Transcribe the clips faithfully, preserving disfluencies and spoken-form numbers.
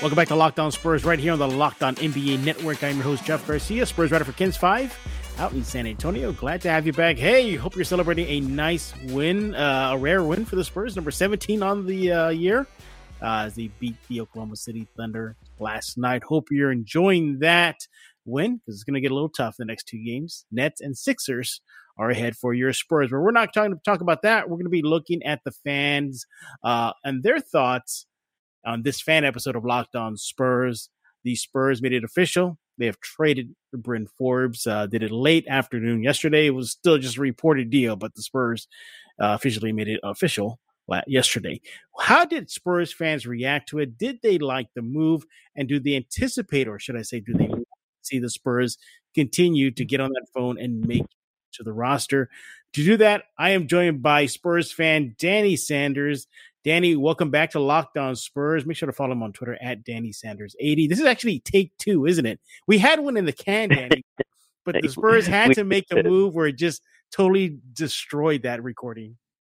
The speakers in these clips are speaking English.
Welcome back to Locked On Spurs right here on the Locked On N B A Network. I'm your host, Jeff Garcia, Spurs writer for Kins five out in San Antonio. Glad to have you back. Hey, hope you're celebrating a nice win, uh, a rare win for the Spurs, number seventeen on the uh, year, uh, as they beat the Oklahoma City Thunder last night. Hope you're enjoying that win because it's going to get a little tough the next two games. Nets and Sixers are ahead for your Spurs, but we're not trying to talk about that. We're going to be looking at the fans uh, and their thoughts on this fan episode of Locked On Spurs. The Spurs made it official. They have traded for Bryn Forbes. Uh, did it late afternoon yesterday. It was still just a reported deal, but the Spurs uh, officially made it official yesterday. How did Spurs fans react to it? Did they like the move? And do they anticipate, or should I say, do they see the Spurs continue to get on that phone and make to the roster? To do that, I am joined by Spurs fan Danny Sanders. Danny, welcome back to Locked On Spurs. Make sure to follow him on Twitter at Danny Sanders eighty. This is actually take two, isn't it? We had one in the can, Danny, but the Spurs had to make a move where it just totally destroyed that recording.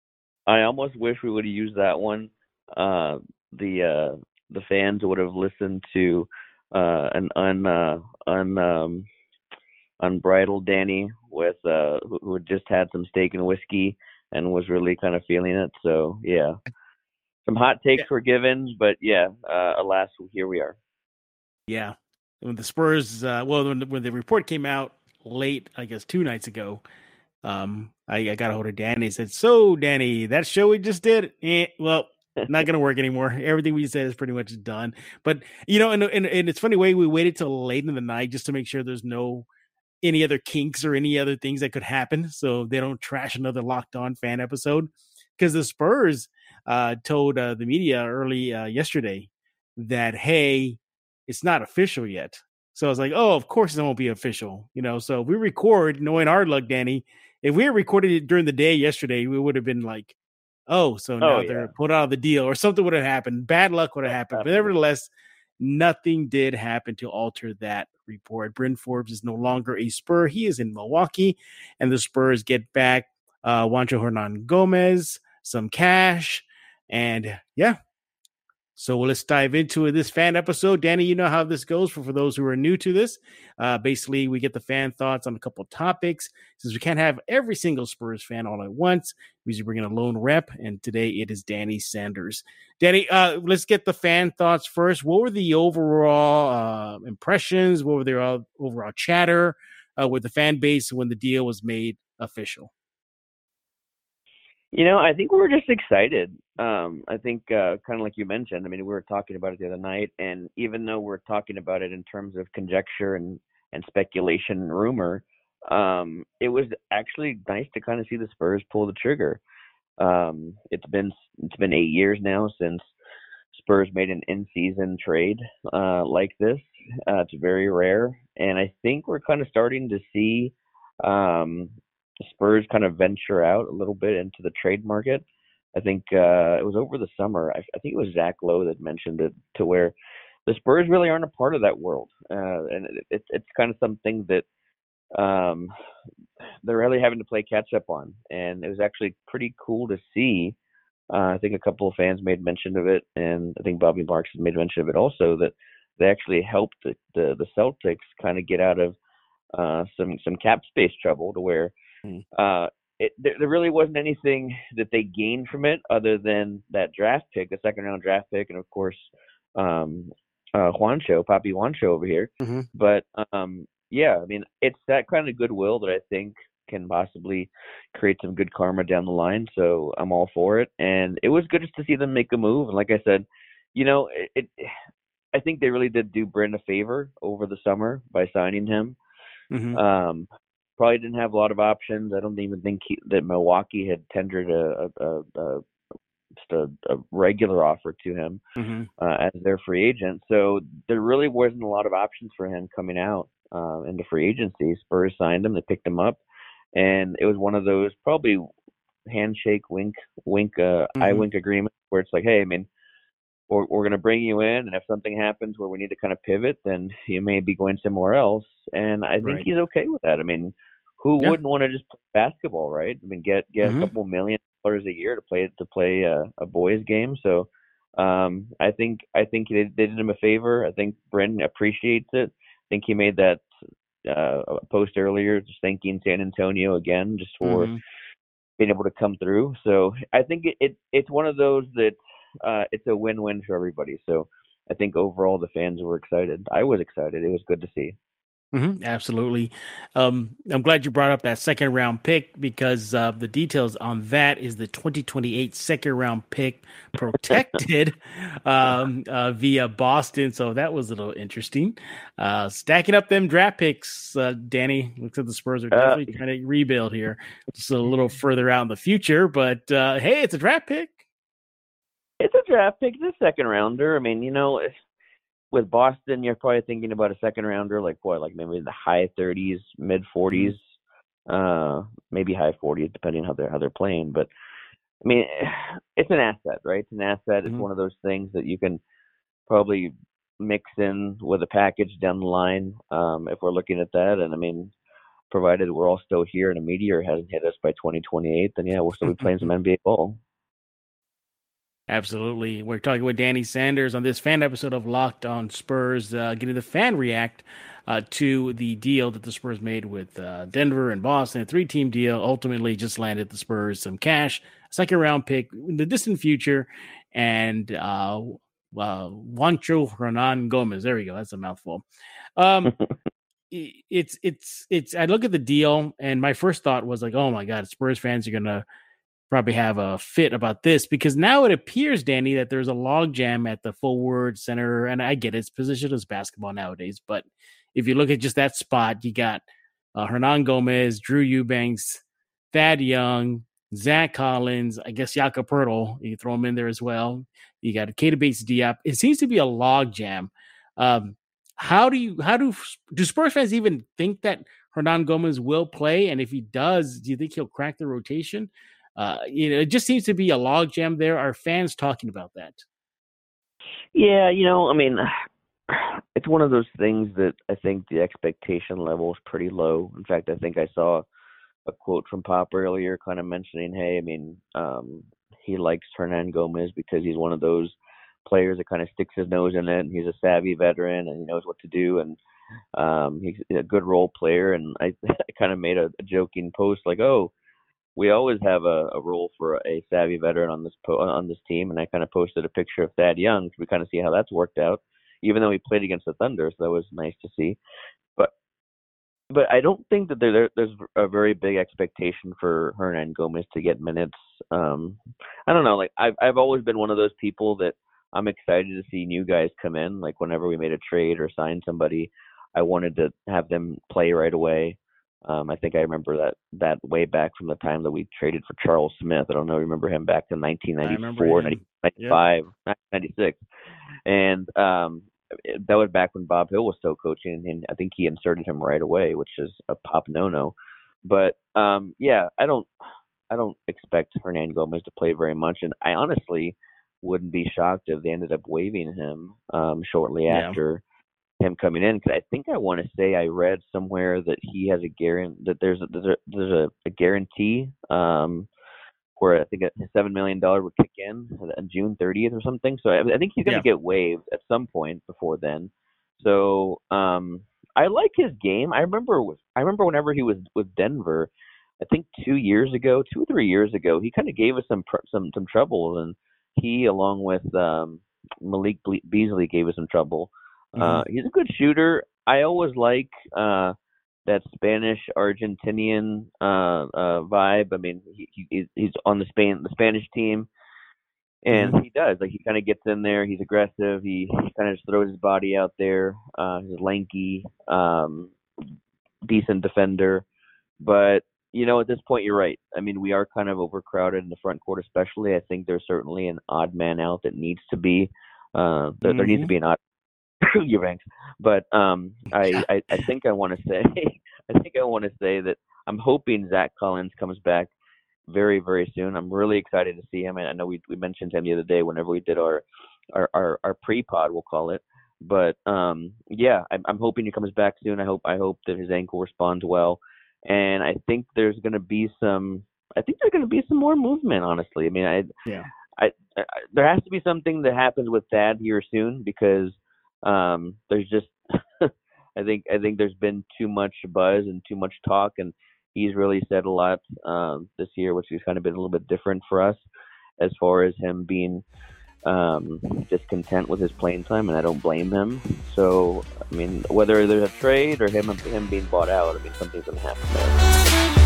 I almost wish we would have used that one. Uh, the uh, the fans would have listened to uh, an un, uh, un um, unbridled Danny with uh, who, who had just had some steak and whiskey and was really kind of feeling it. So yeah. Some hot takes yeah. were given, but yeah, uh, alas, here we are. Yeah. When the Spurs, uh, well, when the, when the report came out late, I guess two nights ago, um, I, I got a hold of Danny and said, so, Danny, that show we just did, eh, well, not going to work anymore. Everything we said is pretty much done. But, you know, and, and, and it's funny way we waited till late in the night just to make sure there's no any other kinks or any other things that could happen so they don't trash another Locked On fan episode. Because the Spurs uh, told uh, the media early uh, yesterday that, hey, it's not official yet. So I was like, oh, of course it won't be official. You know, so if we record, knowing our luck, Danny, if we had recorded it during the day yesterday, we would have been like, oh, so now oh, yeah. they're put out of the deal or something would have happened. Bad luck would have happened. But nevertheless, nothing did happen to alter that report. Bryn Forbes is no longer a Spur. He is in Milwaukee, and the Spurs get back uh, Juancho Hernan Gomez, some cash, and yeah. So let's dive into this fan episode. Danny, you know how this goes for, for those who are new to this. Uh, basically, we get the fan thoughts on a couple of topics. Since we can't have every single Spurs fan all at once, we usually bring in a lone rep, and today it is Danny Sanders. Danny, uh, let's get the fan thoughts first. What were the overall uh, impressions? What were their uh, overall chatter uh, with the fan base when the deal was made official? You know, I think we were just excited. Um, I think uh, kind of like you mentioned, I mean, we were talking about it the other night, and even though we're talking about it in terms of conjecture and, and speculation and rumor, um, it was actually nice to kind of see the Spurs pull the trigger. Um, it's been it's been eight years now since Spurs made an in-season trade uh, like this. Uh, it's very rare, and I think we're kind of starting to see um, Spurs kind of venture out a little bit into the trade market. I think uh, it was over the summer. I, I think it was Zach Lowe that mentioned it, to where the Spurs really aren't a part of that world, uh, and it, it, it's kind of something that um, they're really having to play catch up on. And it was actually pretty cool to see. Uh, I think a couple of fans made mention of it, and I think Bobby Marks has made mention of it also, that they actually helped the the, the Celtics kind of get out of uh, some some cap space trouble, to where Uh, it, there, there really wasn't anything that they gained from it other than that draft pick, the second round draft pick, and of course, um, uh, Juancho, Papi Juancho over here. Mm-hmm. But um, yeah, I mean, it's that kind of goodwill that I think can possibly create some good karma down the line. So I'm all for it, and it was good just to see them make a move. And like I said, you know, it, it I think they really did do Bryn a favor over the summer by signing him. Mm-hmm. Um, Probably didn't have a lot of options. I don't even think he, that Milwaukee had tendered a a, a, just a, a regular offer to him mm-hmm. uh, as their free agent. So there really wasn't a lot of options for him coming out uh, into free agency. Spurs signed him. They picked him up. And it was one of those probably handshake, wink, wink, uh, mm-hmm. eye wink agreement where it's like, hey, I mean, we're, we're going to bring you in, and if something happens where we need to kind of pivot, then you may be going somewhere else. And I think right. he's okay with that. I mean, who yeah. wouldn't want to just play basketball, right? I mean, get get mm-hmm. a couple million dollars a year to play to play a, a boys game. So Um, I think I think they, they did him a favor. I think Brendan appreciates it. I think he made that uh, post earlier, just thanking San Antonio again, just for Mm-hmm. being able to come through. So I think it, it it's one of those that uh, it's a win-win for everybody. So I think overall the fans were excited. I was excited. It was good to see. Mm-hmm, absolutely. Um, I'm glad you brought up that second round pick because uh, the details on that is the twenty twenty-eight second round pick protected um, uh, via Boston. So that was a little interesting. Uh, stacking up them draft picks, uh, Danny. Looks like the Spurs are Uh, definitely trying to rebuild here. Just a little further out in the future, but uh, hey, it's a draft pick. it's a draft pick. It's a second rounder. I mean, you know, with Boston, you're probably thinking about a second rounder, like what, like maybe in the high thirties, mid forties, Mm-hmm. uh, maybe high forties, depending on how they're how they're playing. But I mean, it's an asset, right? It's an asset. It's Mm-hmm. one of those things that you can probably mix in with a package down the line, um, if we're looking at that. And I mean, provided we're all still here and a meteor hasn't hit us by twenty twenty-eight, then yeah, we'll still be playing some N B A ball. Absolutely. We're talking with Danny Sanders on this fan episode of Locked On Spurs, uh, getting the fan react uh, to the deal that the Spurs made with uh, Denver and Boston, a three-team deal, ultimately just landed the Spurs some cash, second round pick in the distant future, and uh, uh, Juancho Hernan Gomez. There we go. That's a mouthful. Um, it's, it's, it's, I look at the deal, and my first thought was like, oh my God, Spurs fans are going to probably have a fit about this because now it appears, Danny, that there's a logjam at the forward center, and I get it, it's positioned as basketball nowadays. But if you look at just that spot, you got uh, Hernan Gomez, Drew Eubanks, Thad Young, Zach Collins, I guess Jakob Poeltl, you can throw him in there as well. You got Keita Bates-Diop. It seems to be a logjam. Um, how do you how do do Spurs fans even think that Hernan Gomez will play? And if he does, do you think he'll crack the rotation? Uh, you know, it just seems to be a logjam there. Are fans talking about that? Yeah, you know, I mean, it's one of those things that I think the expectation level is pretty low. In fact, I think I saw a quote from Pop earlier kind of mentioning, hey, I mean, um, he likes Hernan Gomez because he's one of those players that kind of sticks his nose in it, and he's a savvy veteran, and he knows what to do, and um, he's a good role player. And I, I kind of made a, a joking post like, oh, we always have a, a role for a savvy veteran on this po- on this team, and I kind of posted a picture of Thad Young. We kind of see how that's worked out, even though he played against the Thunder, so that was nice to see. But but I don't think that there, there's a very big expectation for Hernan Gomez to get minutes. Um, I don't know, like I've I've always been one of those people that I'm excited to see new guys come in. Like whenever we made a trade or signed somebody, I wanted to have them play right away. Um, I think I remember that that way back from the time that we traded for Charles Smith. I don't know, remember him back in nineteen ninety-four, ninety-five, ninety-six. And um, that was back when Bob Hill was still coaching, and I think he inserted him right away, which is a Pop no-no. But um, yeah, I don't I don't expect Hernan Gomez to play very much, and I honestly wouldn't be shocked if they ended up waiving him um, shortly Yeah. after him coming in, because I think I want to say I read somewhere that he has a guarantee that there's a, there's a, there's a, a guarantee um, where I think a seven million dollar would kick in on June thirtieth or something. So I, I think he's going to Yeah. get waived at some point before then. So um, I like his game. I remember with I remember whenever he was with Denver, I think two years ago, two or three years ago, he kind of gave us some some some trouble, and he along with um, Malik Beasley gave us some trouble. Uh, he's a good shooter. I always like uh, that Spanish Argentinian uh, uh, vibe. I mean, he, he he's on the Spain the Spanish team, and Mhm. he does like he kind of gets in there. He's aggressive. He, he kind of just throws his body out there. Uh, he's lanky, um, decent defender. But you know, at this point, you're right. I mean, we are kind of overcrowded in the front court, especially. I think there's certainly an odd man out that needs to be. Uh, there, there needs to Mhm. be an odd Eubanks. But um, I, I, I think I want to say, I think I want to say that I'm hoping Zach Collins comes back very, very soon. I'm really excited to see him. And I know we we mentioned him the other day whenever we did our our our, our pre-pod, we'll call it. But um, yeah, I'm, I'm hoping he comes back soon. I hope I hope that his ankle responds well. And I think there's going to be some. I think there's going to be some more movement. Honestly, I mean, I Yeah. I, I there has to be something that happens with Thad here soon because um, there's just I think I think there's been too much buzz and too much talk, and he's really said a lot um, this year, which has kind of been a little bit different for us as far as him being um, discontent with his playing time, and I don't blame him. So I mean, whether there's a trade or him him being bought out, I mean, something's going to happen there.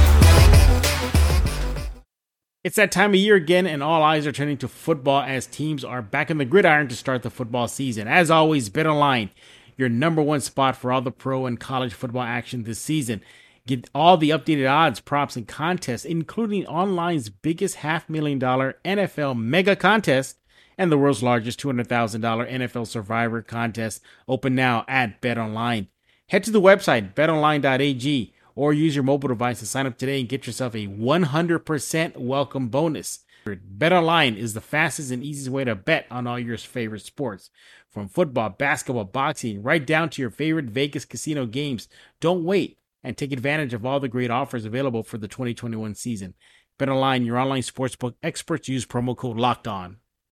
It's that time of year again, and all eyes are turning to football as teams are back in the gridiron to start the football season. As always, BetOnline, your number one spot for all the pro and college football action this season. Get all the updated odds, props, and contests, including online's biggest half million dollar N F L mega contest and the world's largest two hundred thousand dollars N F L Survivor contest, open now at BetOnline. Head to the website, bet online dot a g, or use your mobile device to sign up today and get yourself a one hundred percent welcome bonus. BetOnline is the fastest and easiest way to bet on all your favorite sports. From football, basketball, boxing, right down to your favorite Vegas casino games. Don't wait and take advantage of all the great offers available for the twenty twenty-one season. BetOnline, your online sportsbook experts, use promo code LOCKEDON.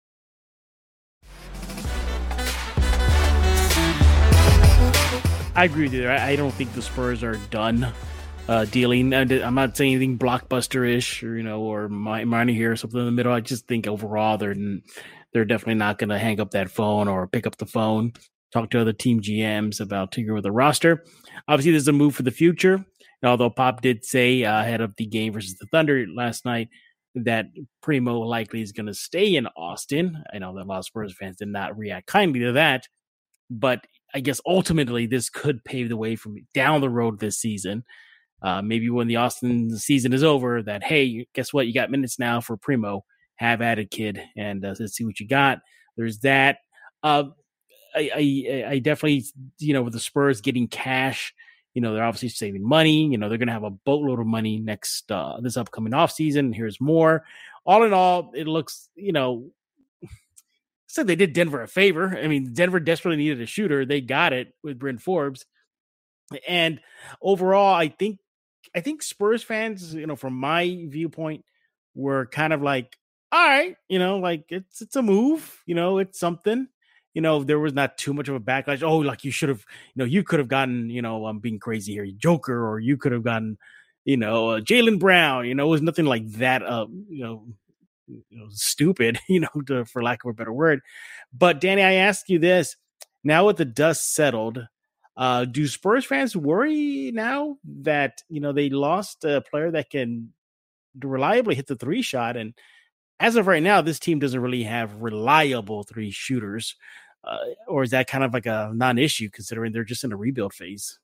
I agree with you there. I don't think the Spurs are done uh, dealing. I'm not saying anything blockbuster-ish or, you know, or minor here or something in the middle. I just think overall they're they're definitely not going to hang up that phone or pick up the phone, talk to other team G Ms about tinkering with the roster. Obviously, there's a move for the future. And although Pop did say uh, ahead of the game versus the Thunder last night that Primo likely is going to stay in Austin. I know that a lot of Spurs fans did not react kindly to that, but I guess ultimately this could pave the way for me down the road this season. Uh, maybe when the Austin season is over, that, hey, guess what? You got minutes now for Primo. Have at it, kid, and uh, let's see what you got. There's that. Uh, I, I, I definitely, you know, with the Spurs getting cash, you know, they're obviously saving money. You know, they're going to have a boatload of money next, uh, this upcoming offseason. Here's more. All in all, it looks, you know, said they did Denver a favor. I mean, Denver desperately needed a shooter. They got it with Bryn Forbes. And overall, I think, I think Spurs fans, you know, from my viewpoint, were kind of like, all right, you know, like it's, it's a move, you know, it's something, you know, there was not too much of a backlash. Oh, like you should have, you know, you could have gotten, you know, I'm being crazy here, Joker, or you could have gotten, you know, uh, Jaylen Brown, you know, it was nothing like that, uh, you know, you know, stupid, you know, to, for lack of a better word. But Danny, I ask you this now: with the dust settled, uh, do Spurs fans worry now that, you know, they lost a player that can reliably hit the three shot? And as of right now, this team doesn't really have reliable three shooters, uh, or is that kind of like a non-issue considering they're just in a rebuild phase?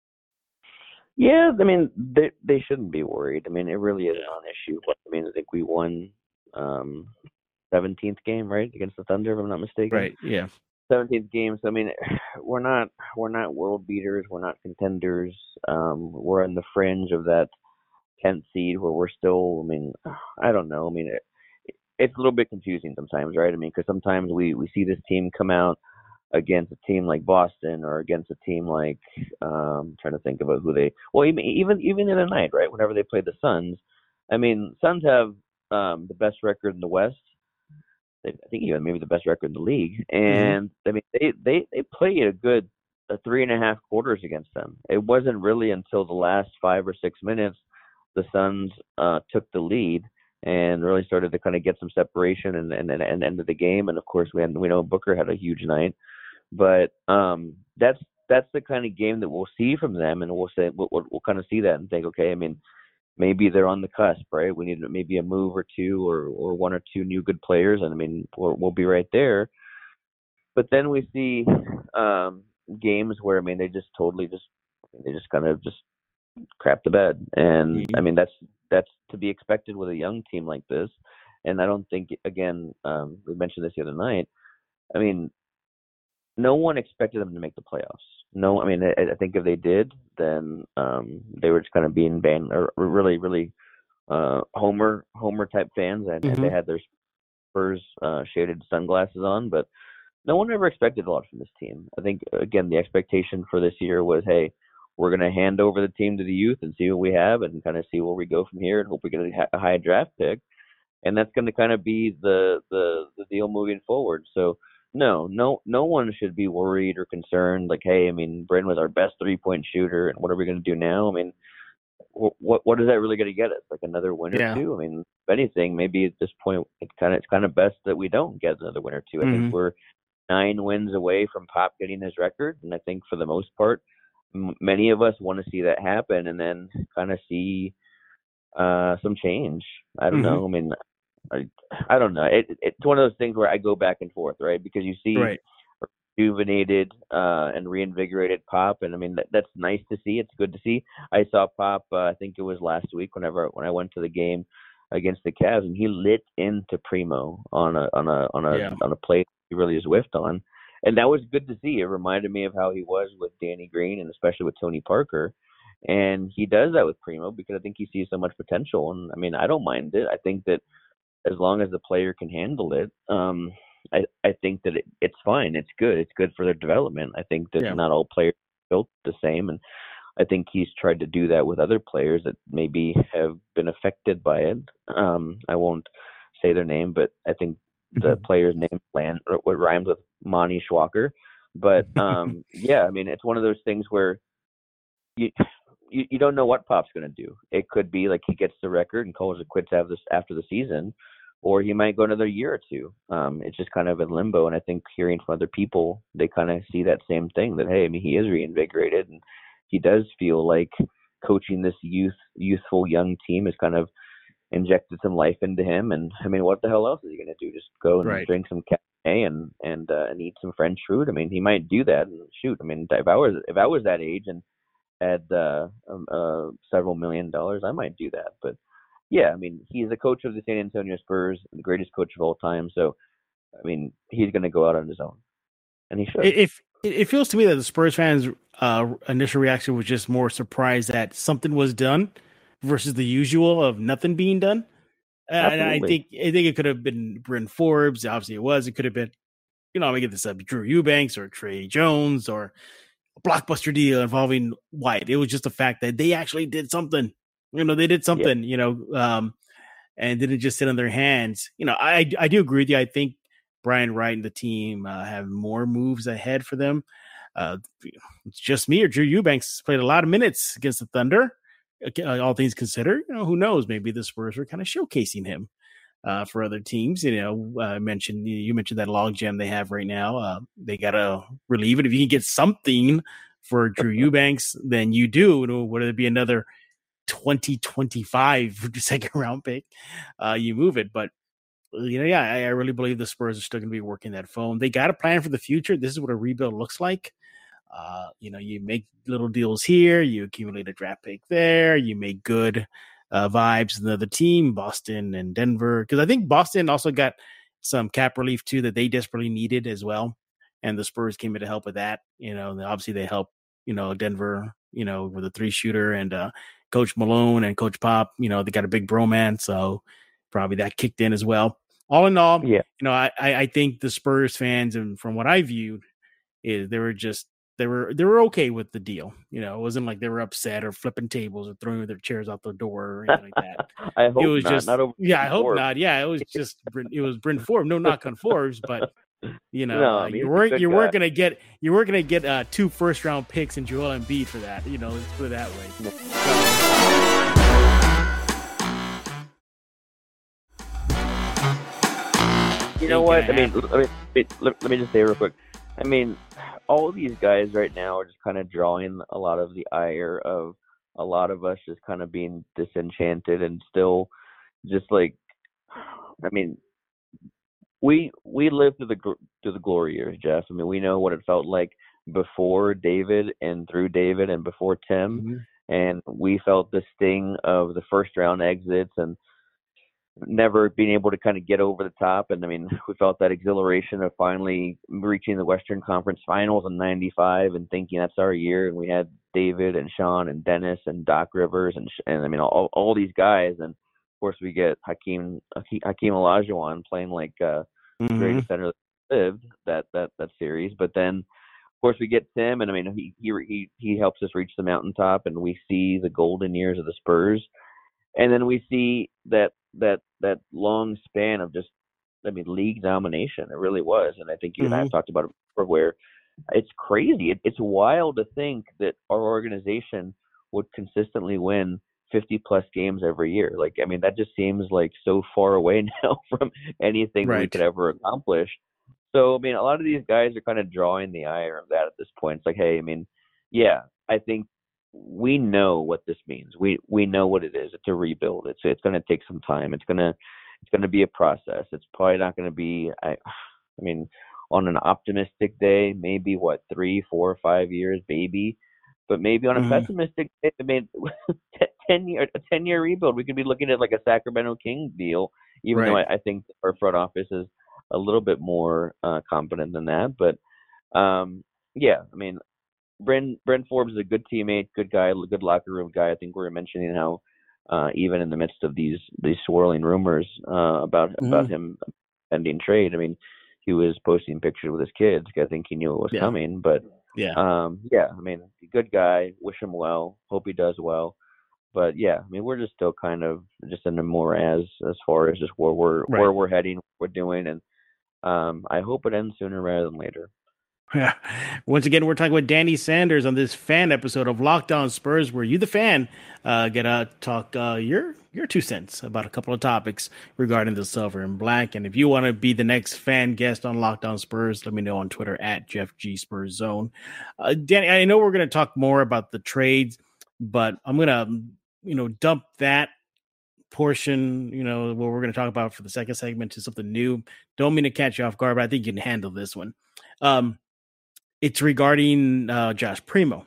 Yeah, I mean, they they shouldn't be worried. I mean, it really is a non-issue. I mean, I think we won um seventeenth game, right, against the Thunder, if I'm not mistaken. Right. Yeah. seventeenth game. So I mean, we're not we're not world beaters. We're not contenders. Um, we're in the fringe of that tenth seed where we're still. I mean, I don't know. I mean, it, it's a little bit confusing sometimes, right? I mean, because sometimes we we see this team come out against a team like Boston or against a team like um, trying to think about who they. Well, even even even in the night, right? Whenever they play the Suns, I mean, Suns have um, the best record in the West. They, I think even maybe the best record in the league. And mm-hmm. I mean, they they they played a good uh, three and a half quarters against them. It wasn't really until the last five or six minutes the Suns uh, took the lead and really started to kind of get some separation and and and end of the game. And of course, we had, we know Booker had a huge night. But um, that's that's the kind of game that we'll see from them, and we'll say we'll, we'll kind of see that and think, okay, I mean, maybe they're on the cusp, right? We need maybe a move or two, or, or one or two new good players, and I mean, we'll, we'll be right there. But then we see um, games where I mean, they just totally just they just kind of just crap the bed, and mm-hmm. I mean that's that's to be expected with a young team like this. And I don't think, again, um, we mentioned this the other night. I mean, no one expected them to make the playoffs. No, I mean, I, I think if they did, then um, they were just kind of being banned, or really, really uh, Homer, Homer type fans, and, mm-hmm. and they had their Spurs uh, shaded sunglasses on. But no one ever expected a lot from this team. I think, again, the expectation for this year was, hey, we're going to hand over the team to the youth and see what we have, and kind of see where we go from here, and hope we get a high draft pick. and that's going to kind of be the, the the deal moving forward. So no, no, no one should be worried or concerned. Like, hey, I mean, Bryn was our best three point shooter, and what are we going to do now? I mean, what what is that really going to get us? Like another win or Yeah. two? I mean, if anything, maybe at this point, it's kind of it's kind of best that we don't get another win or two. I Mm-hmm. think we're nine wins away from Pop getting his record, and I think for the most part, m- many of us want to see that happen, and then kind of see uh, some change. I don't Mm-hmm. know. I mean, I, I don't know. It, it's one of those things where I go back and forth, right? Because you see Right. rejuvenated uh, and reinvigorated Pop, and I mean that, that's nice to see. It's good to see. I saw Pop. Uh, I think it was last week. Whenever when I went to the game against the Cavs, and he lit into Primo on a on a on a Yeah. on a play he really is whiffed on, and that was good to see. It reminded me of how he was with Danny Green, and especially with Tony Parker. And he does that with Primo because I think he sees so much potential. And I mean, I don't mind it. I think that as long as the player can handle it, um, I, I think that it, it's fine. It's good. It's good for their development. I think that Yeah. not all players are built the same, and I think he's tried to do that with other players that maybe have been affected by it. Um, I won't say their name, but I think the player's name land what rhymes with Monty Schwacker. But um, yeah, I mean, it's one of those things where you you, you don't know what Pop's going to do. It could be like he gets the record and calls it quits after this after the season, or he might go another year or two. Um, it's just kind of in limbo. And I think hearing from other people, they kind of see that same thing that, hey, I mean, he is reinvigorated and he does feel like coaching this youth, youthful young team has kind of injected some life into him. And I mean, what the hell else is he going to do? Just go and Right. drink some Cabernet and and uh, and eat some French fruit? I mean, he might do that. And shoot, I mean, if I was if I was that age and had uh, um, uh, several million dollars, I might do that. But yeah, I mean, he's the coach of the San Antonio Spurs, the greatest coach of all time. So, I mean, he's going to go out on his own, and he should. It, it, it feels to me that the Spurs fans' uh, initial reaction was just more surprised that something was done versus the usual of nothing being done. Uh, and I think I think it could have been Bryn Forbes. Obviously, it was. It could have been, you know, I'm gonna get this up, Drew Eubanks or Trey Jones or a blockbuster deal involving White. It was just the fact that they actually did something. You know, they did something. Yeah. You know, um, and didn't just sit on their hands. You know, I I do agree with you. I think Brian Wright and the team uh, have more moves ahead for them. Uh, it's just me or Drew Eubanks played a lot of minutes against the Thunder. Uh, all things considered, you know, who knows? Maybe the Spurs were kind of showcasing him uh, for other teams. You know, I uh, mentioned you mentioned that logjam they have right now. Uh, they gotta relieve it. If you can get something for Drew Eubanks, then you do. Would it be another twenty twenty-five second round pick? Uh, you move it, but you know, yeah, I, I really believe the Spurs are still going to be working that phone. They got a plan for the future. This is what a rebuild looks like. Uh, you know, you make little deals here, you accumulate a draft pick there, you make good uh, vibes in the other team, Boston and Denver, because I think Boston also got some cap relief too that they desperately needed as well, and the Spurs came in to help with that. You know, obviously they help, you know, Denver, you know, with a three shooter and uh, Coach Malone and Coach Pop. You know, they got a big bromance, so probably that kicked in as well. All in all, yeah, you know, I I think the Spurs fans, and from what I viewed, is they were just. They were they were okay with the deal. You know, it wasn't like they were upset or flipping tables or throwing their chairs out the door or anything like that. I hope it was not. just not over yeah, I hope Forbes. not. Yeah, it was just it was Bryn Forbes. No knock on Forbes, but you know, no, uh, I mean, you weren't you guy. weren't gonna get you weren't gonna get uh, two first round picks and Joel Embiid for that. You know, let's put it that way. You know what? I mean, let me, let, let me just say real quick. I mean, all these guys right now are just kind of drawing a lot of the ire of a lot of us just kind of being disenchanted and still just like, I mean, we we lived through the through the glory years, Jeff. I mean, we know what it felt like before David and through David and before Tim, mm-hmm. and we felt the sting of the first round exits and never being able to kind of get over the top. And I mean, we felt that exhilaration of finally reaching the Western Conference Finals in ninety-five and thinking that's our year. And we had David and Sean and Dennis and Doc Rivers and, and I mean, all, all these guys. And of course we get Hakeem, Hakeem Olajuwon playing like uh, mm-hmm. greatest center that lived that, that, that series. But then of course we get Tim, and I mean, he, he, he helps us reach the mountaintop, and we see the golden years of the Spurs. And then we see that that that long span of just, I mean, league domination. It really was, and I think you and I have Mm-hmm. talked about it before, where it's crazy. It, it's wild to think that our organization would consistently win fifty plus games every year. Like, I mean, that just seems like so far away now from anything that we Right. could ever accomplish. So, I mean, a lot of these guys are kind of drawing the ire of that at this point. It's like, hey, I mean, yeah, I think we know what this means. We we know what it is. It's a rebuild. It's it's going to take some time. It's gonna it's going to be a process. It's probably not going to be. I, I mean, on an optimistic day, maybe what three, four, five years, maybe. But maybe on a Mm-hmm. pessimistic day, I mean, ten year a ten year rebuild, we could be looking at like a Sacramento Kings deal. Even though Right. I, I think our front office is a little bit more uh, competent than that, but um, yeah, I mean, Bryn Bryn Forbes is a good teammate, good guy, good locker room guy. I think we were mentioning how uh, even in the midst of these these swirling rumors uh, about about Mm-hmm. him ending trade, I mean, he was posting pictures with his kids. I think he knew it was Yeah. coming. But Yeah. um, yeah, I mean, good guy. Wish him well. Hope he does well. But yeah, I mean, we're just still kind of just in the morass as far as just where we're Right. where we're heading, what we're doing, and um, I hope it ends sooner rather than later. Yeah. Once again, we're talking with Danny Sanders on this fan episode of Locked On Spurs, where you, the fan, uh, get to talk uh, your your two cents about a couple of topics regarding the silver and black. And if you want to be the next fan guest on Locked On Spurs, let me know on Twitter at Jeff G Spurs Zone. Uh, Danny, I know we're going to talk more about the trades, but I'm going to you know dump that portion, you know, what we're going to talk about for the second segment to something new. Don't mean to catch you off guard, but I think you can handle this one. Um, It's regarding uh, Josh Primo.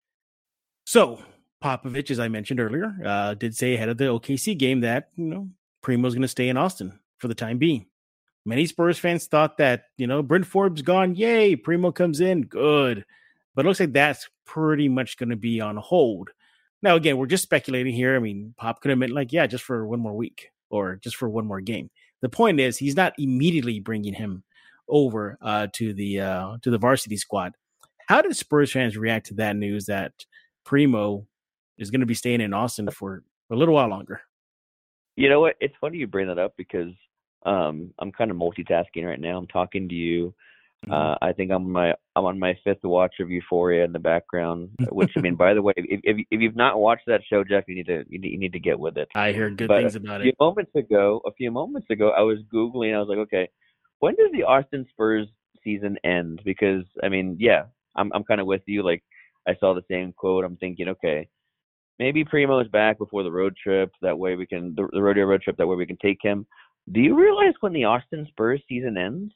So Popovich, as I mentioned earlier, uh, did say ahead of the O K C game that, you know, Primo's going to stay in Austin for the time being. Many Spurs fans thought that, you know, Bryn Forbes gone. Yay, Primo comes in. Good. But it looks like that's pretty much going to be on hold. Now, again, we're just speculating here. I mean, Pop could have meant like, yeah, just for one more week or just for one more game. The point is he's not immediately bringing him over uh, to the uh, to the varsity squad. How did Spurs fans react to that news that Primo is going to be staying in Austin for a little while longer? You know what? It's funny you bring that up because um, I'm kind of multitasking right now. I'm talking to you. Uh, I think I'm on my I'm on my fifth watch of Euphoria in the background. Which I mean, by the way, if if, if you've not watched that show, Jeff, you need to you need, you need to get with it. I hear good But things a about few it. moments ago, a few moments ago, I was googling. I was like, okay, when does the Austin Spurs season end? Because I mean, yeah, I'm I'm kind of with you. Like I saw the same quote. I'm thinking, okay, maybe Primo is back before the road trip. That way we can the, the rodeo road trip. That way we can take him. Do you realize when the Austin Spurs season ends?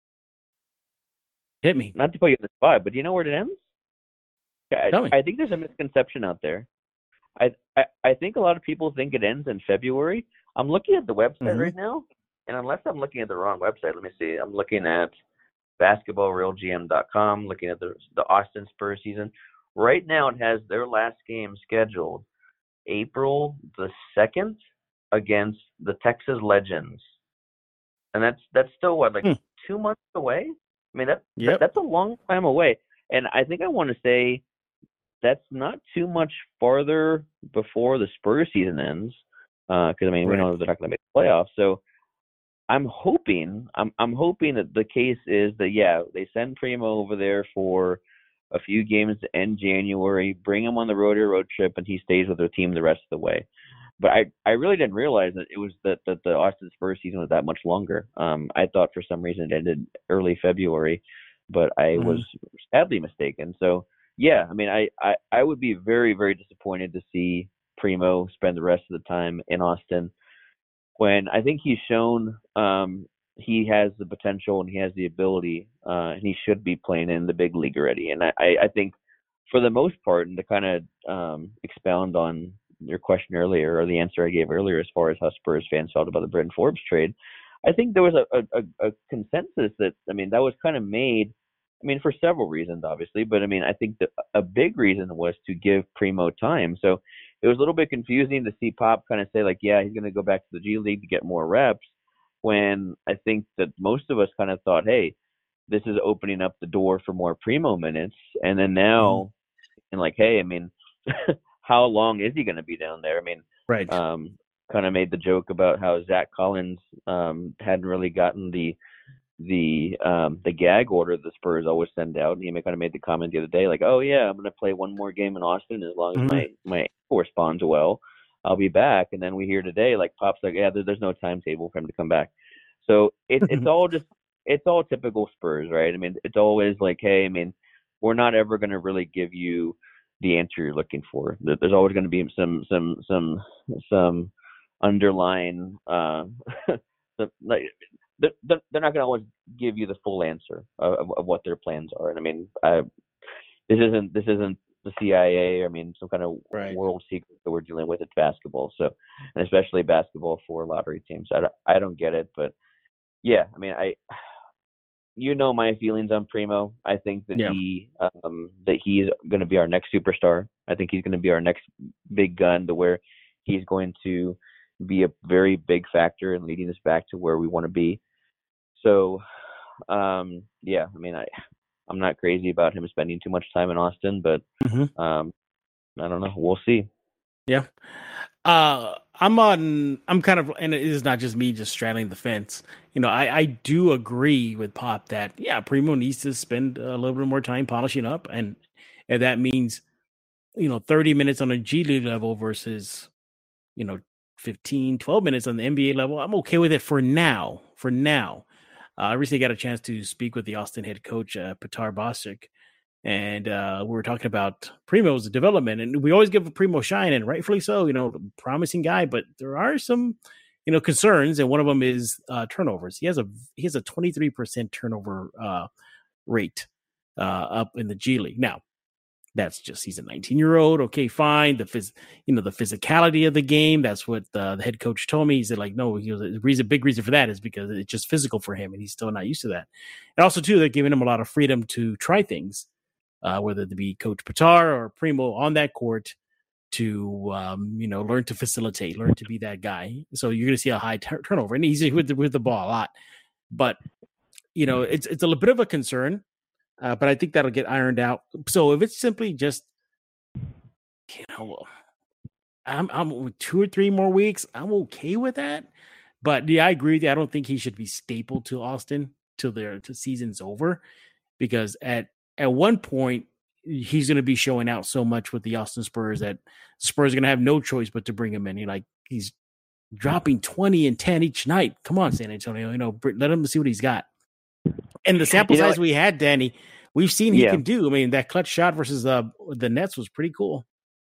Hit me. Not to put you on the spot, but do you know where it ends? I, Tell me. I think there's a misconception out there. I, I I think a lot of people think it ends in February. I'm looking at the website Mhm. right now, and unless I'm looking at the wrong website, let me see. I'm looking at basketball real G M dot com, looking at the the Austin Spurs season. Right now, it has their last game scheduled April the second against the Texas Legends, and that's that's still what like Hmm. two months away. I mean that, that Yep. that's a long time away, and I think I want to say that's not too much farther before the Spurs season ends, because uh, I mean we Right. know they're not going to make the playoffs. So I'm hoping, I'm I'm hoping that the case is that yeah, they send Primo over there for a few games to end January, bring him on the rodeo road trip, and he stays with their team the rest of the way. But I, I really didn't realize that it was that, that the Austin Spurs season was that much longer. Um, I thought for some reason it ended early February, but I Mhm. was sadly mistaken. So yeah, I mean, I, I, I would be very, very disappointed to see Primo spend the rest of the time in Austin when I think he's shown um, he has the potential and he has the ability, uh, and he should be playing in the big league already. And I, I think for the most part, and to kind of um, expound on your question earlier or the answer I gave earlier as far as how Spurs fans felt about the Bryn Forbes trade, I think there was a, a, a consensus that, I mean, that was kind of made, I mean, for several reasons, obviously, but I mean, I think that a big reason was to give Primo time. So it was a little bit confusing to see Pop kind of say, like, yeah, he's going to go back to the G League to get more reps, when I think that most of us kind of thought, hey, this is opening up the door for more Primo minutes. And then now, and like, hey, I mean, how long is he going to be down there? I mean, Right. um, kind of made the joke about how Zach Collins um, hadn't really gotten the the um, the gag order the Spurs always send out. And he kind of made the comment the other day, like, "Oh yeah, I'm going to play one more game in Austin as long as Mm-hmm. my my ankle responds well. I'll be back." And then we hear today, like, Pop's like, "Yeah, there, there's no timetable for him to come back." So it, it's all just it's all typical Spurs, right? I mean, it's always like, hey, I mean, we're not ever going to really give you the answer you're looking for. There's always going to be some some some some underlying uh, like they're, they're not going to always give you the full answer of, of what their plans are. And I mean, I, this isn't this isn't the C I A. I mean, some kind of Right. world secret that we're dealing with. It's basketball, so and especially basketball for lottery teams. I don't, I don't get it, but yeah, I mean, I you know my feelings on Primo. I think that Yeah. he um, that he's going to be our next superstar. I think he's going to be our next big gun, to where he's going to be a very big factor in leading us back to where we want to be. So, um, yeah, I mean, I I'm not crazy about him spending too much time in Austin, but Mm-hmm. um, I don't know. We'll see. Yeah. Uh, I'm on, I'm kind of, and it is not just me just straddling the fence. You know, I, I do agree with Pop that, yeah, Primo needs to spend a little bit more time polishing up. And, and that means, you know, thirty minutes on a G League level versus, you know, fifteen, twelve minutes on the N B A level. I'm okay with it for now, for now. Uh, I recently got a chance to speak with the Austin head coach, uh, Petar Bosic. And uh, we were talking about Primo's development, and we always give Primo shine, and rightfully so. You know, promising guy, but there are some, you know, concerns, and one of them is uh, turnovers. He has a he has a twenty-three percent turnover uh, rate uh, up in the G League. Now, that's just he's a nineteen year old. Okay, fine. The phys, you know, the physicality of the game. That's what the, the head coach told me. He said, like, no, he was a reason, big reason for that is because it's just physical for him, and he's still not used to that. And also, too, they're giving him a lot of freedom to try things. Uh, whether it be Coach Petar or Primo on that court to, um, you know, learn to facilitate, learn to be that guy. So you're going to see a high t- turnover, and he's with the, with the ball a lot. But, you know, it's it's a little bit of a concern, uh, but I think that'll get ironed out. So if it's simply just, you know, I'm, I'm with two or three more weeks, I'm okay with that. But yeah, I agree with you. I don't think he should be stapled to Austin till their till season's over, because at at one point he's going to be showing out so much with the Austin Spurs that Spurs are going to have no choice but to bring him in. He like he's dropping twenty and ten each night. Come on, San Antonio, you know, let him see what he's got. And the sample You know size what? we had, Danny, we've seen he Yeah. can do. I mean, that clutch shot versus uh, the Nets was pretty cool.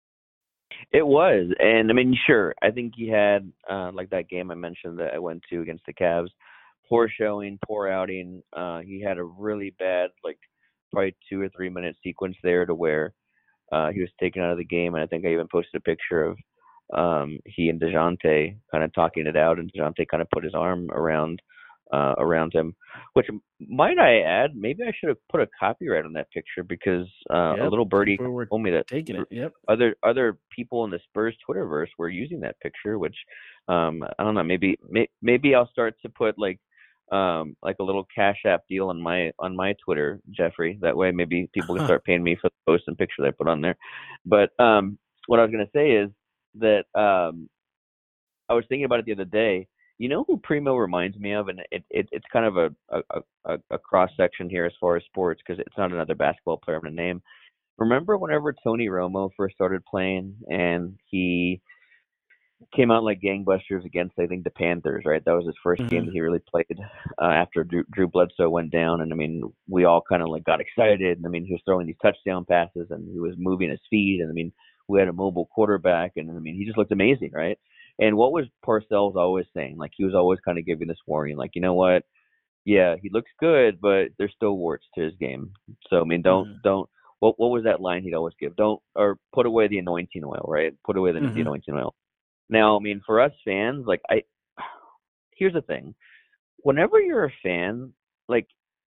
It was, and I mean, sure. I think he had uh, like that game I mentioned that I went to against the Cavs. Poor showing, poor outing. Uh, he had a really bad, like probably two or three minute sequence there to where uh, he was taken out of the game, and I think I even posted a picture of um, he and DeJounte kind of talking it out, and DeJounte kind of put his arm around uh, around him. Which, might I add, maybe I should have put a copyright on that picture, because uh, Yep, a little birdie people were told me that taking it. Yep. other other people in the Spurs Twitterverse were using that picture, which um, I don't know. Maybe may, maybe I'll start to put like um, like a little Cash App deal on my on my Twitter, Jeffrey. That way, maybe people can start paying me for the posts and pictures I put on there. But um, what I was gonna say is that um, I was thinking about it the other day. You know who Primo reminds me of, and it, it it's kind of a a, a, a cross section here as far as sports, because it's not another basketball player I'm gonna name. Remember whenever Tony Romo first started playing, and he came out like gangbusters against, I think, the Panthers, right? That was his first Mm-hmm. game that he really played uh, after Drew, Drew Bledsoe went down. And I mean, we all kind of like got excited. And I mean, he was throwing these touchdown passes, and he was moving his feet. And I mean, we had a mobile quarterback, and I mean, he just looked amazing, right? And what was Parcells always saying? Like, he was always kind of giving this warning, like, you know what? Yeah, he looks good, but there's still warts to his game. So I mean, don't Mm-hmm. don't. What what was that line he'd always give? Don't, or put away the anointing oil, right? Put away the, Mm-hmm. the anointing oil. Now, I mean, for us fans, like I, here's the thing. Whenever you're a fan, like,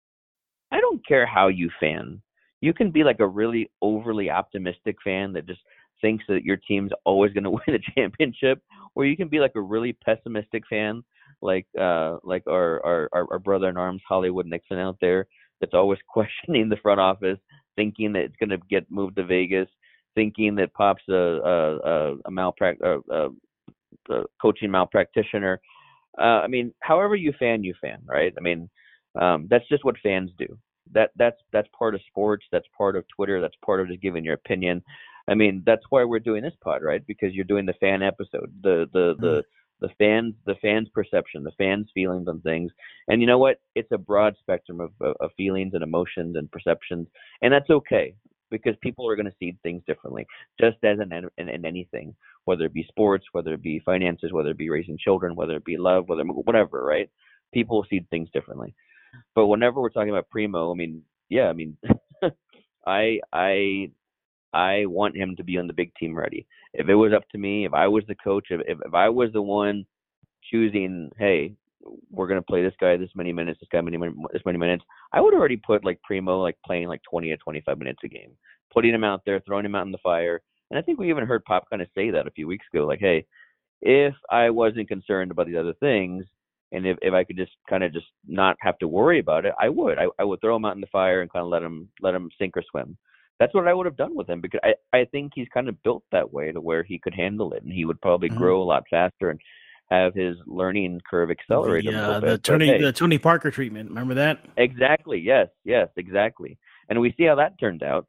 I don't care how you fan. You can be like a really overly optimistic fan that just thinks that your team's always going to win the championship, or you can be like a really pessimistic fan, like uh like our our our brother in arms Hollywood Nixon out there, that's always questioning the front office, thinking that it's going to get moved to Vegas, thinking that Pop's a a a, a malpractice, a, a the coaching malpractitioner. Uh, I mean, however you fan, you fan, right? I mean, um, that's just what fans do. That that's that's part of sports. That's part of Twitter. That's part of just giving your opinion. I mean, that's why we're doing this pod, right? Because you're doing the fan episode, the the the mm. the fans the fans perception, the fans feelings on things. And you know what? It's a broad spectrum of of, of feelings and emotions and perceptions, and that's okay because people are going to see things differently, just as in, in, in anything, whether it be sports, whether it be finances, whether it be raising children, whether it be love, whether whatever, right? People see things differently. But whenever we're talking about Primo, I mean, yeah, I mean, I I I want him to be on the big team ready. If it was up to me, if I was the coach, if if, if I was the one choosing, hey, we're gonna play this guy this many minutes, this guy many this many minutes, I would already put like Primo like playing like twenty to twenty-five minutes a game, putting him out there, throwing him out in the fire. And I think we even heard Pop kind of say that a few weeks ago, like, hey, if I wasn't concerned about these other things, and if, if I could just kind of just not have to worry about it, I would. I, I would throw him out in the fire and kind of let him let him sink or swim. That's what I would have done with him because I, I think he's kind of built that way to where he could handle it and he would probably mm-hmm. grow a lot faster and have his learning curve accelerate the, a little uh, bit. The Tony, hey, the Tony Parker treatment. Remember that? Exactly. Yes. Yes. Exactly. And we see how that turned out.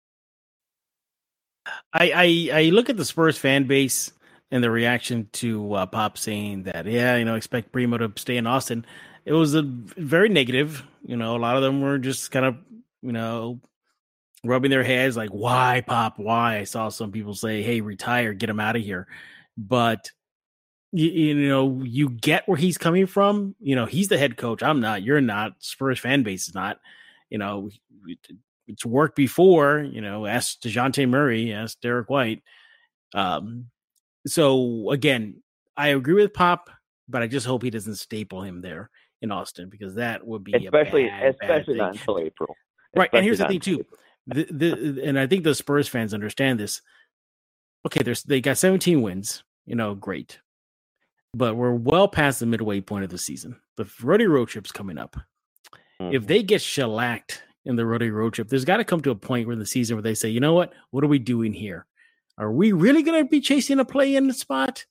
I, I, I look at the Spurs fan base and the reaction to uh, Pop saying that, yeah, you know, expect Primo to stay in Austin. It was a very negative. You know, a lot of them were just kind of, you know, rubbing their heads like, why, Pop? Why? I saw some people say, hey, retire, get him out of here. But, you, you know, you get where he's coming from. You know, he's the head coach. I'm not. You're not. Spurs fan base is not. You know, it's worked before. You know, ask DeJounte Murray, ask Derek White. Um, so, again, I agree with Pop, but I just hope he doesn't staple him there in Austin because that would be especially, a bad, especially bad not until April. Right, especially and here's the thing, too. The, the and I think the Spurs fans understand this. Okay, there's they got seventeen wins, you know, great, but we're well past the midway point of the season. The Rodeo Road Trip's coming up. Mm-hmm. If they get shellacked in the Rodeo Road Trip, there's got to come to a point where the season where they say, you know what, what are we doing here? Are we really going to be chasing a play-in spot,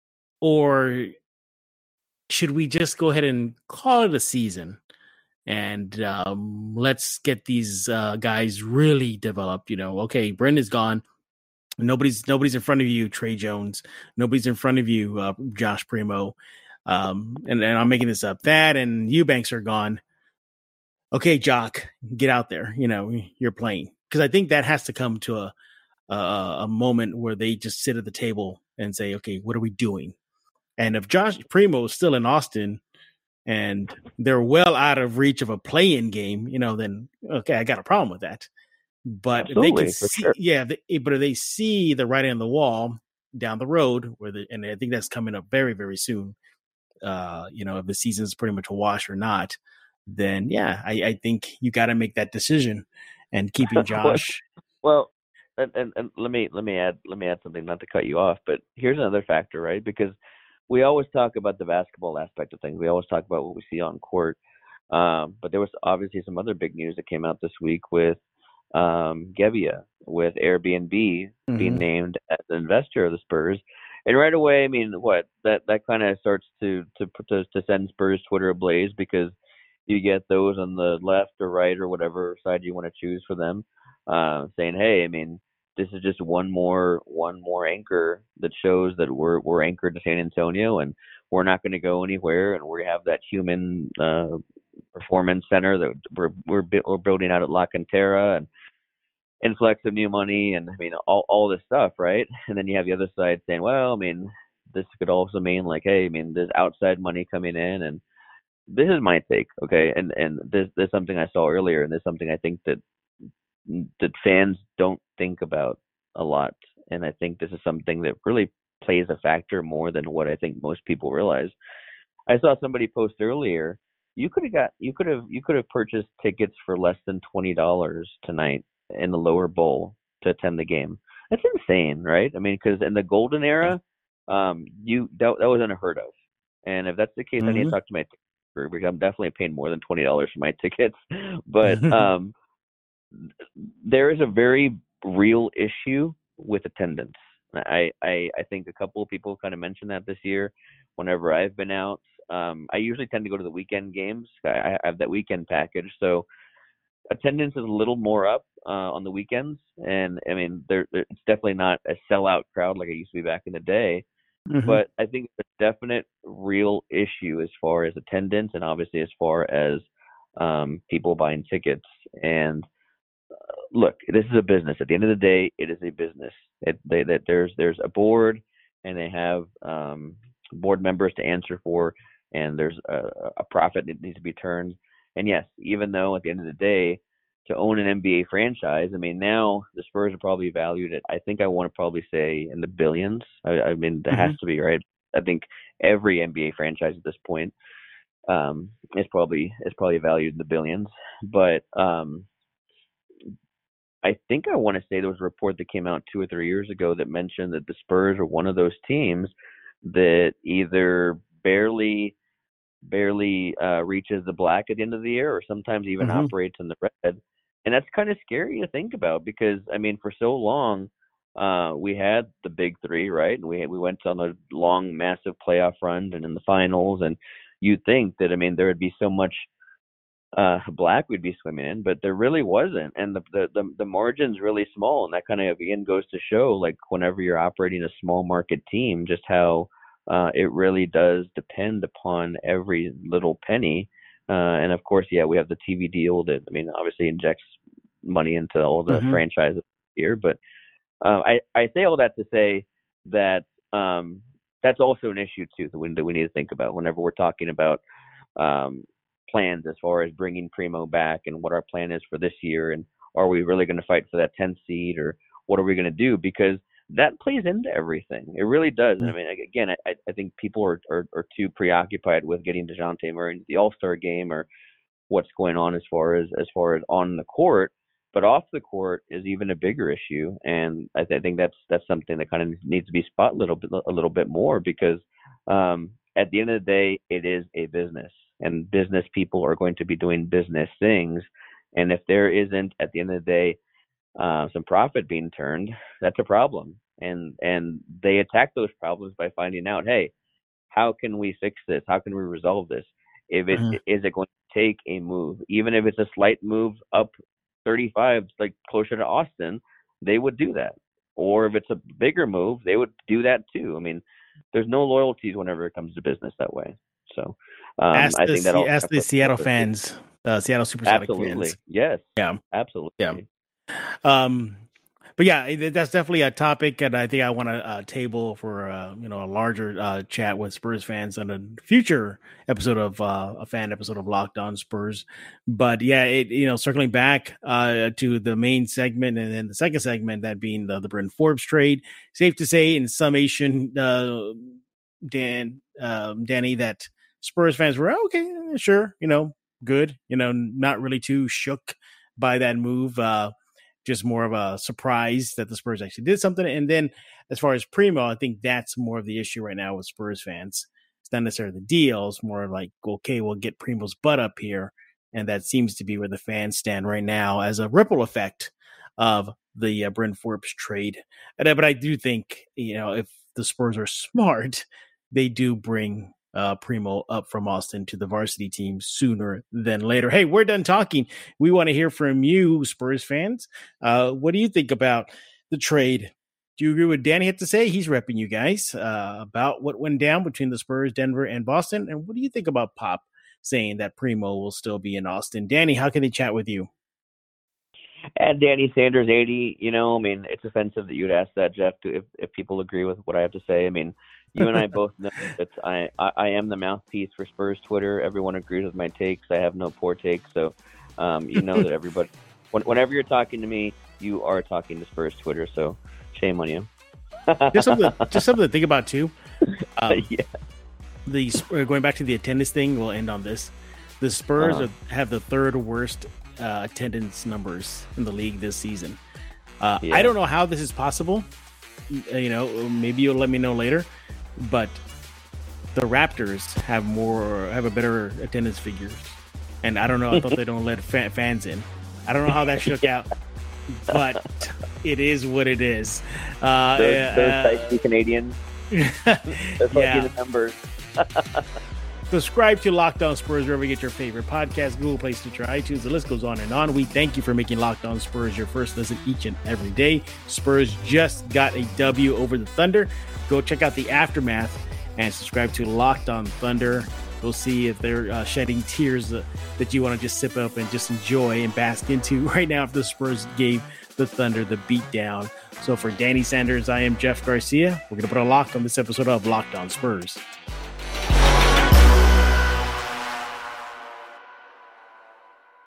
or should we just go ahead and call it a season? And um, let's get these uh, guys really developed. You know, okay, Brendan's gone. Nobody's nobody's in front of you, Trey Jones. Nobody's in front of you, uh, Josh Primo. Um, and, and I'm making this up. That and Eubanks are gone. Okay, Jock, get out there. You know, you're playing. Because I think that has to come to a, a a moment where they just sit at the table and say, okay, what are we doing? And if Josh Primo is still in Austin, and they're well out of reach of a play-in game, you know, then, okay, I got a problem with that. But if they can see, sure. yeah, they, but if they see the writing on the wall down the road, where the, and I think that's coming up very, very soon, uh, you know, if the season's pretty much a wash or not, then, yeah, I, I think you got to make that decision and keeping Josh. Well, and, and, and let me let me add let me add something, not to cut you off, but here's another factor, right? Because we always talk about the basketball aspect of things. We always talk about what we see on court. Um, but there was obviously some other big news that came out this week with um, Gebbia, with Airbnb mm-hmm. being named as an investor of the Spurs. And right away, I mean, what that, that kind of starts to, to to to send Spurs Twitter ablaze because you get those on the left or right or whatever side you want to choose for them, uh, saying, "Hey, I mean, this is just one more one more anchor that shows that we're we're anchored to San Antonio and we're not going to go anywhere, and we have that human uh, performance center that we're we're we're building out at La Cantera and influx of new money and I mean all all this stuff, right?" And then you have the other side saying, "Well, I mean, this could also mean like, hey, I mean, there's outside money coming in." And this is my take, okay? And and this there's something I saw earlier, and there's something I think that that fans don't think about a lot. And I think this is something that really plays a factor more than what I think most people realize. I saw somebody post earlier, you could have got you could have you could have purchased tickets for less than twenty dollars tonight in the lower bowl to attend the game. That's insane, right? I mean, because in the golden era, um, you that, that was unheard of. And if that's the case, mm-hmm. I need to talk to my ticket because I'm definitely paying more than twenty dollars for my tickets. But um there is a very real issue with attendance, I, I, I think a couple of people kind of mentioned that this year whenever I've been out. Um, I usually tend to go to the weekend games. I, I have that weekend package. So attendance is a little more up uh, on the weekends. And I mean, there, there, it's definitely not a sellout crowd like it used to be back in the day. Mm-hmm. But I think it's a definite real issue as far as attendance and obviously as far as um, people buying tickets. And uh, look, this is a business. At the end of the day, it is a business. It, they, that there's there's a board, and they have um, board members to answer for, and there's a, a profit that needs to be turned. And yes, even though at the end of the day, to own an N B A franchise, I mean, now the Spurs are probably valued at, I think I want to probably say in the billions. I, I mean, that mm-hmm. has to be, right? I think every N B A franchise at this point um, is probably is probably valued in the billions. But um, I think I want to say there was a report that came out two or three years ago that mentioned that the Spurs are one of those teams that either barely barely uh, reaches the black at the end of the year, or sometimes even mm-hmm. operates in the red. And that's kind of scary to think about because, I mean, for so long, uh, we had the big three, right? And we we went on a long, massive playoff run and in the finals. And you'd think that, I mean, there would be so much uh, black we'd be swimming in, but there really wasn't. And the, the, the, the margin's really small. And that kind of, again, goes to show, like, whenever you're operating a small market team, just how uh, it really does depend upon every little penny. Uh, and of course, yeah, we have the T V deal that, I mean, obviously injects money into all the mm-hmm. franchises here. But uh, I, I say all that to say that um, that's also an issue, too, that we, that we need to think about whenever we're talking about um, plans as far as bringing Primo back and what our plan is for this year. And are we really going to fight for that tenth seed, or what are we going to do? Because that plays into everything. It really does. Mm-hmm. I mean, again, I, I think people are, are, are too preoccupied with getting DeJounte Murray into the All-Star game or what's going on as far as as far as on the court. But off the court is even a bigger issue, and I, th- I think that's that's something that kind of needs to be spot a little bit a little bit more because um, at the end of the day, it is a business, and business people are going to be doing business things. And if there isn't, at the end of the day, Uh, some profit being turned, that's a problem. And and they attack those problems by finding out, hey, how can we fix this? How can we resolve this? If it uh-huh. is it going to take a move, even if it's a slight move up thirty-five, like closer to Austin, they would do that. Or if it's a bigger move, they would do that too. I mean, there's no loyalties whenever it comes to business that way. So um, ask I the, think that all ask the Seattle fans, uh, Seattle Supersonic absolutely. fans. Yes. Yeah. Absolutely. Yeah. Um, but yeah, that's definitely a topic, and I think I want to uh, table for uh, you know a larger uh, chat with Spurs fans on a future episode of uh, a fan episode of Locked On Spurs. But yeah, it you know circling back uh, to the main segment and then the second segment, that being the, the Bryn Forbes trade. Safe to say, in summation, uh, Dan, um, Danny, that Spurs fans were okay, sure, you know, good, you know, not really too shook by that move. Uh, Just more of a surprise that the Spurs actually did something. And then as far as Primo, I think that's more of the issue right now with Spurs fans. It's not necessarily the deal. It's more like, okay, we'll get Primo's butt up here. And that seems to be where the fans stand right now as a ripple effect of the uh, Bryn Forbes trade. And, uh, but I do think, you know, if the Spurs are smart, they do bring Uh, Primo up from Austin to the varsity team sooner than later. Hey, we're done talking. We want to hear from you, Spurs fans. Uh, what do you think about the trade? Do you agree with Danny had to say? He's repping you guys uh, about what went down between the Spurs, Denver, and Boston. And what do you think about Pop saying that Primo will still be in Austin? Danny, how can they chat with you? And Danny Sanders eighty, you know, I mean, it's offensive that you'd ask that, Jeff, if, if people agree with what I have to say. I mean, you and I both know that I, I, I am the mouthpiece for Spurs Twitter. Everyone agrees with my takes. I have no poor takes. So, um, you know that everybody, when, whenever you're talking to me, you are talking to Spurs Twitter. So shame on you. just, something, just something to think about, too. Um, yeah. The Going back to the attendance thing, we'll end on this. The Spurs uh-huh. have the third worst uh, attendance numbers in the league this season. Uh, yeah. I don't know how this is possible. You know, maybe you'll let me know later. But the Raptors have more, have a better attendance figures, and I don't know. I thought they don't let fa- fans in. I don't know how that shook out, but It is what it is. Uh, those those uh, feisty Canadians. That's yeah. the numbers. Subscribe to Locked On Spurs wherever you get your favorite podcast, Google Play, Stitcher, iTunes. The list goes on and on. We thank you for making Locked On Spurs your first listen each and every day. Spurs just got a W over the Thunder. Go check out the aftermath and subscribe to Locked On Thunder. We'll see if they're uh, shedding tears uh, that you want to just sip up and just enjoy and bask into right now if the Spurs gave the Thunder the beat down. So for Danny Sanders, I am Jeff Garcia. We're going to put a lock on this episode of Locked On Spurs.